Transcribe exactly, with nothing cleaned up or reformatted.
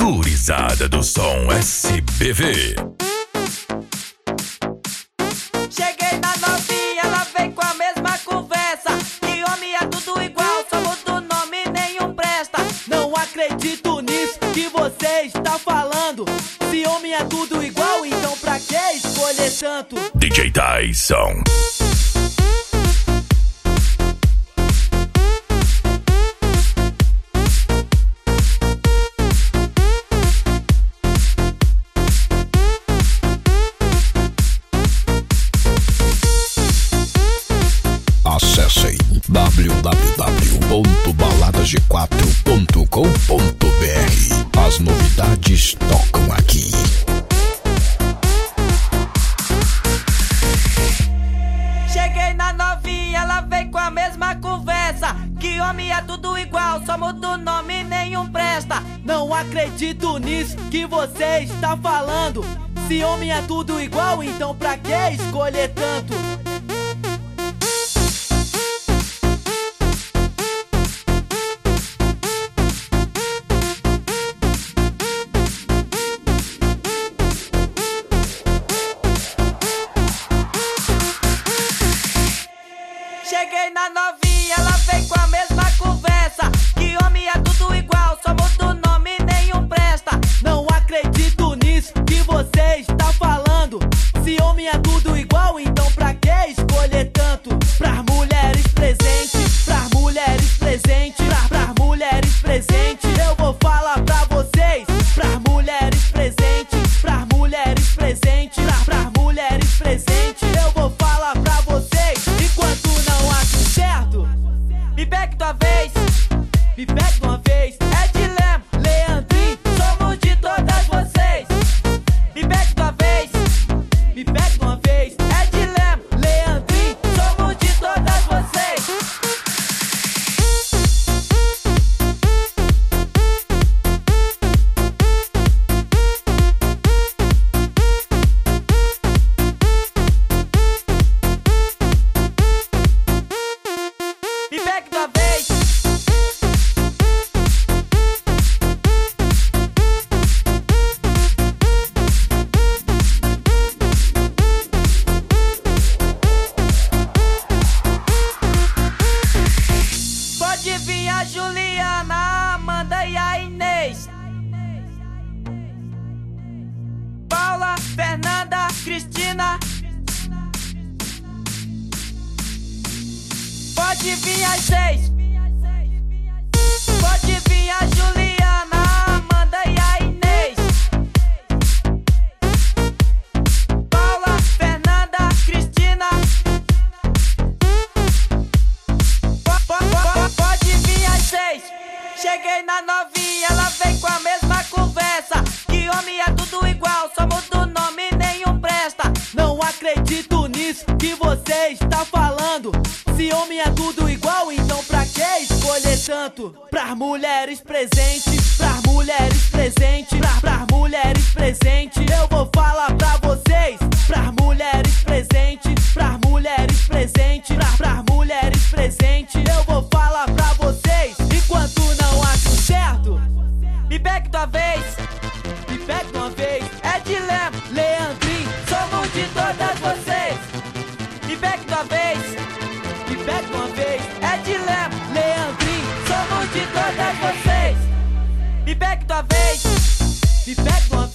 Gurizada do som S B V. Cheguei na novinha, ela vem com a mesma conversa. Que homem é tudo igual, só muda o nome, nenhum presta. Não acredito nisso que você está falando. Se homem é tudo igual, então pra que escolher tanto? D J Tyson. Acessem w w w ponto baladas g quatro ponto com ponto b r. As novidades tocam aqui. Cheguei na novinha, ela vem com a mesma conversa. Que homem é tudo igual, só muda o nome, nenhum presta. Não acredito nisso que você está falando. Se homem é tudo igual, então pra que escolher tanto? Cheguei na novinha, ela vem com a mesma conversa. Que homem é tudo igual, só muda o nome, nenhum presta. Não acredito nisso que você está falando. Se homem é tudo igual, então pra que escolher tanto? Pras mulheres presentes, pras mulheres presentes, pra, pras mulheres presentes, eu vou falar pra vocês. Pras mulheres presentes, pras mulheres presentes, pra, pras mulheres presentes, eu vou falar pra vocês. Enquanto não acho certo, me pegue tua vez, me pegue de uma vez. É dilema, Leandrinho, somos de todas vocês. Me pegue tua vez, me pegue de uma vez. É dilema, Leandrinho, somos de todas vocês. Me pegue tua vez. Pode vir a Juliana, a Amanda e a Inês, Paula, Fernanda, Cristina. Pode vir as seis. Pode vir a Juliana, a Amanda e a Inês, Paula, Fernanda, Cristina. Po- po- po- Pode vir as seis. Cheguei na novinha, ela vem com a mesma conversa. Que homem é tudo igual, só muda o nome, nenhum presta. Não acredito nisso que você está falando. Se homem é tudo igual, então pra que escolher tanto? Pras mulheres presentes, pras mulheres presentes, pra, pras mulheres presentes, eu vou falar pra vocês. Pras mulheres presentes, pras mulheres presentes, pra, pras mulheres presentes, eu vou falar pra vocês. Enquanto não acho certo, me pegue tua vez, me pegue uma vez. É dilema, Leandrinho, somos de todas vocês. Me pegue tua vez, me pegue uma vez. É dilema, Leandrinho, somos de todas vocês. Me pegue tua vez, me pegue uma vez.